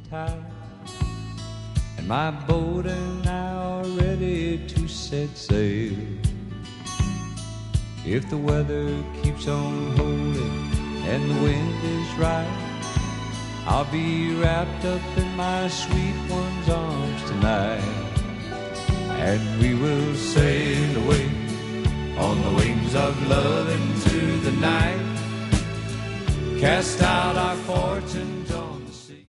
tide, and my boat and I are ready to set sail. If the weather keeps on holding and the wind is right, I'll be wrapped up in my sweet one's arms tonight, and we will sail away on the wings of love into the night, cast out